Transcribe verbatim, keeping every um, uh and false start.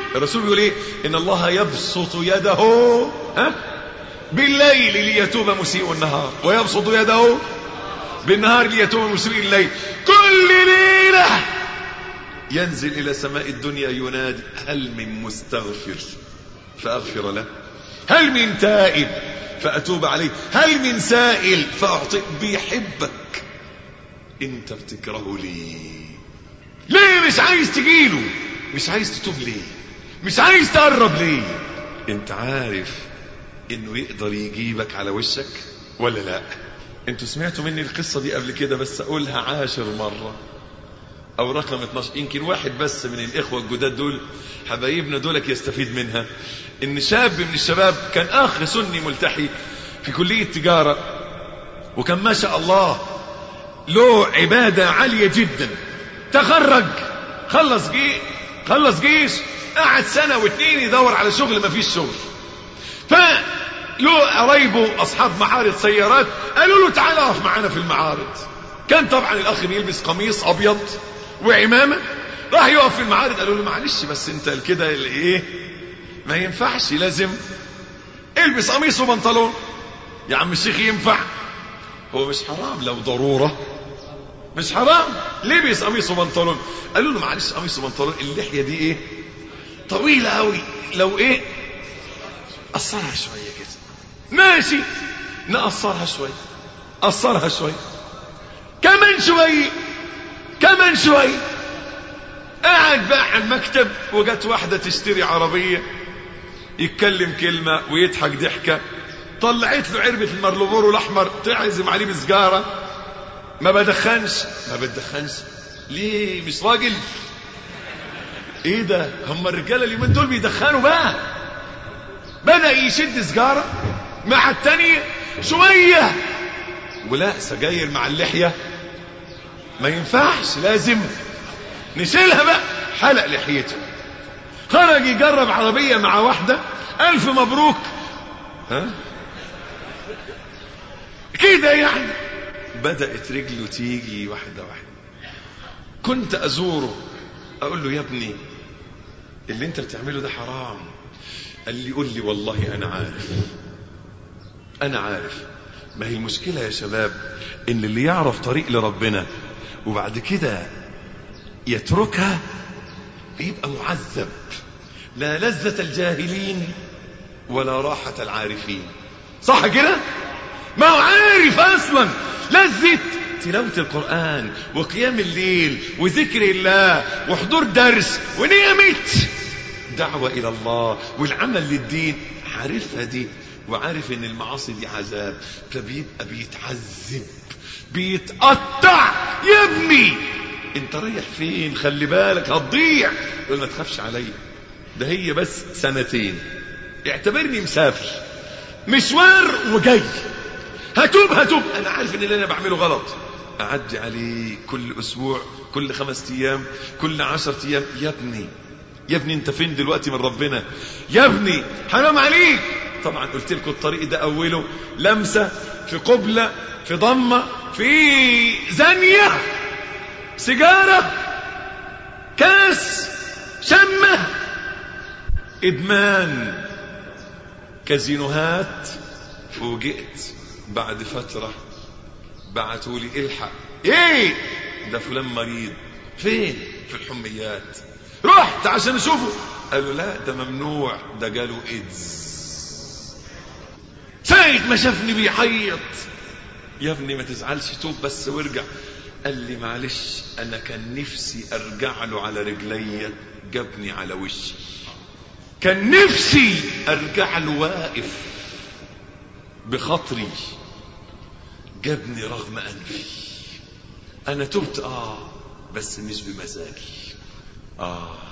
الرسول يقول ايه؟ ان الله يبسط يده ها بالليل ليتوب مسيء النهار، ويبسط يده بالنهار ليتوب مسيء الليل. كل ليلة ينزل الى سماء الدنيا ينادي هل من مستغفر فاغفر له، هل من تائب فاتوب عليه، هل من سائل فاعطيه. بيحبك انت بتكرهه ليه؟ ليه مش عايز تجيله؟ مش عايز تتوب ليه؟ مش عايز تقرب ليه؟ انت عارف انه يقدر يجيبك على وشك ولا لا؟ انتوا سمعتوا مني القصة دي قبل كده، بس اقولها عاشر مرة او رقم اتناشر، يمكن واحد بس من الاخوة الجداد دول حبايبنا دولك يستفيد منها. ان شاب من الشباب كان اخ سني ملتحي في كلية تجارة، وكان ما شاء الله له عبادة عالية جدا. تخرج، خلص جيش خلص جيش قعد سنة واتنين يدور على شغل، ما فيش شغل. فله قرايبه اصحاب معارض سيارات قالوا له تعال اقف معانا في المعارض. كان طبعا الاخ بيلبس قميص ابيض وعمامة، راح يقف في المعارض. قالوا له معلش بس انت كده ايه ما ينفعش، لازم البس قميص وبنطلون. يا عم الشيخ ينفع؟ هو مش حرام لو ضرورة، مش حرام لبس قميص وبنطلون. قالوا له معلش قميص وبنطلون، اللحية دي ايه طويلة قوي، لو ايه قصرها شوية كده. ماشي نقصرها شوية، قصرها شوية، كمان شوية كمان شوية. قاعد بقى على المكتب وجت واحدة تشتري عربية، يتكلم كلمة ويضحك ضحكة، طلعت له علبة المرلبورو الاحمر تعزم عليه بسجارة. ما بدخنش ما بدخنش ليه؟ مش راجل؟ ايه ده؟ هم الرجاله اليومين دول بيدخنوا بقى. بدأ يشد سجارة مع التانية شوية، ولا سجاير مع اللحية ما ينفعش، لازم نشيلها بقى. حلق لحيته، خرج يجرب عربية مع واحدة، ألف مبروك ها كده يعني. بدأت رجله تيجي واحدة واحدة. كنت أزوره أقول له يا ابني اللي انت بتعمله ده حرام. قال لي قول لي والله أنا عارف أنا عارف. ما هي المشكلة يا شباب إن اللي يعرف طريق لربنا وبعد كده يتركها بيبقى معذب. لا لذة الجاهلين ولا راحة العارفين، صح كده؟ ما هو عارف أصلا لذة تلاوة القرآن وقيام الليل وذكر الله وحضور درس ونعمة دعوة إلى الله والعمل للدين، عارفها دي، وعارف ان المعاصي دي عذاب، فبيبقى بيتعذب بيتقطع. يا ابني انت رايح فين؟ خلي بالك هتضيع. يقول ما تخافش عليا، ده هي بس سنتين، اعتبرني مسافر مشوار وجاي، هتوب هتوب. انا عارف ان اللي انا بعمله غلط، اعدي عليه كل اسبوع، كل خمس ايام، كل عشر ايام. يا ابني يا ابني انت فين دلوقتي من ربنا؟ يا ابني حرام عليك. طبعا قلت لكم الطريق ده اوله لمسة، في قبلة، في ضمة، في زانية، سيجارة، كاس، شمة، ادمان، كازينوهات. فوجئت بعد فترة بعتولي الحق، ايه ده فلان مريض. فين؟ في الحميات. رحت عشان اشوفه، قالوا لا ده ممنوع، ده جاله ايدز. ساعة ما شافني بيحيط، يا ابني ما تزعلش، توب بس وارجع. قال لي معلش انا كان نفسي ارجع له على رجلي، جابني على وشي. كان نفسي ارجع له واقف بخاطري، جابني رغم انفي. انا تبت اه بس مش بمزاجي. اه